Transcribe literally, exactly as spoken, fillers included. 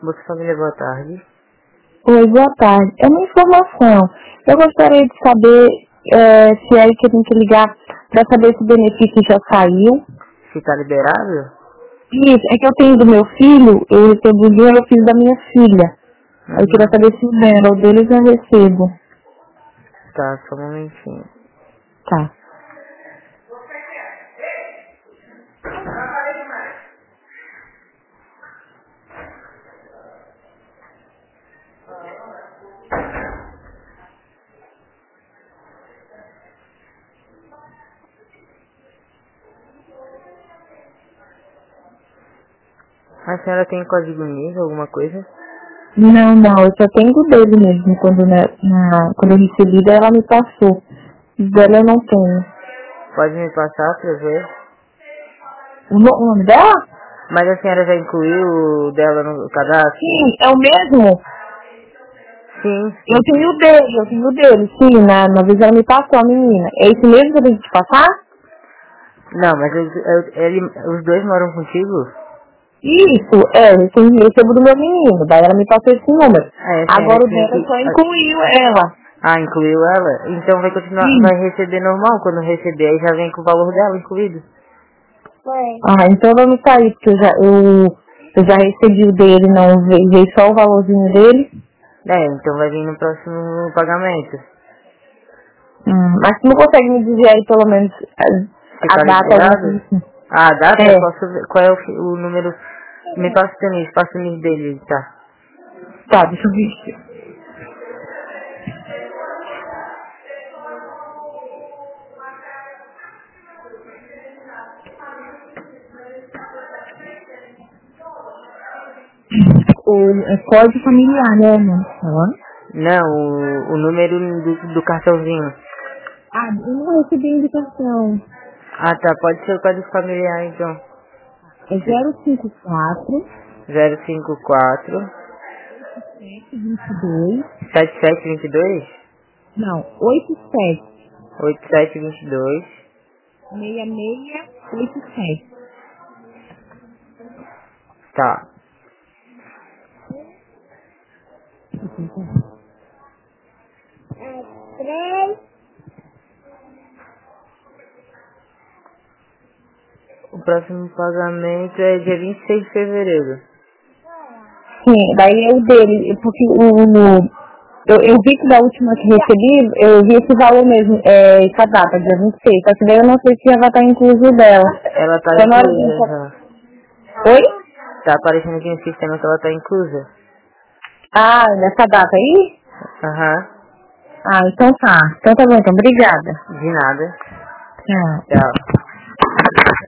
Bolsa Família, boa tarde. Oi, boa tarde. É uma informação. Eu gostaria de saber é, se é aí que eu tenho que ligar para saber se o benefício já saiu. Se tá liberado? Isso, é que eu tenho do meu filho, eu recebo o dinheiro, eu fiz da minha filha. Uhum. Eu queria saber se o dela, o deles eu recebo. Tá, só um momentinho. Tá. A senhora tem código N I S, alguma coisa? Não, não, eu só tenho do dele mesmo. Quando, na, na, quando eu recebi, daí ela me passou. O dela eu não tenho. Pode me passar pra eu ver? O, no- o nome dela? Mas a senhora já incluiu o dela no cadastro? Sim, é o mesmo? Sim. Eu tenho o dele, eu tenho o dele, sim, na, na vez ela me passou, a menina. É esse mesmo que eu tenho que te passar? Não, mas eu, eu- ele, os dois moram contigo? Isso, é, eu tenho- eu recebo do meu menino, daí ela me passou esse número. É, a senhora Agora o tinha dela que... só incluiu ela. Ah, incluiu ela? Então vai continuar, Sim. vai receber normal quando receber, aí já vem com o valor dela incluído. Ah, então vamos sair, porque eu já, eu, eu já recebi o dele, não veio, veio só o valorzinho dele. É, então vai vir no próximo pagamento. Hum, mas tu não consegue me dizer aí pelo menos Se a, a tá data, alguma coisa liberado? assim? Ah, a data eu É, posso ver. Qual é o, fi- o número? Me passa o teu N I S, passa o N I S dele, tá? tá, deixa eu ver. O é código familiar, né, mano? Não, o, o número do, do cartãozinho. Ah, eu não recebi indicação. Ah, tá, pode ser o código familiar então. É zero cinco quatro, zero cinco quatro, sete vinte e dois, sete sete dois dois, não, oito sete, oito sete dois dois. seis seis oito sete. Tá. O próximo pagamento é dia vinte e seis de fevereiro. Sim, daí é o dele, porque o, eu, eu vi que da última que recebi, eu vi esse valor mesmo, é, essa data, dia vinte e seis, só que daí eu não sei se já vai estar incluso dela. Ela tá Então, na hora inclusa de... já. Oi? Tá aparecendo aqui no sistema que ela tá inclusa. Ah, nessa data aí? Aham. Ah, então tá. Então tá bom, então, obrigada. De nada. Tchau. Tchau.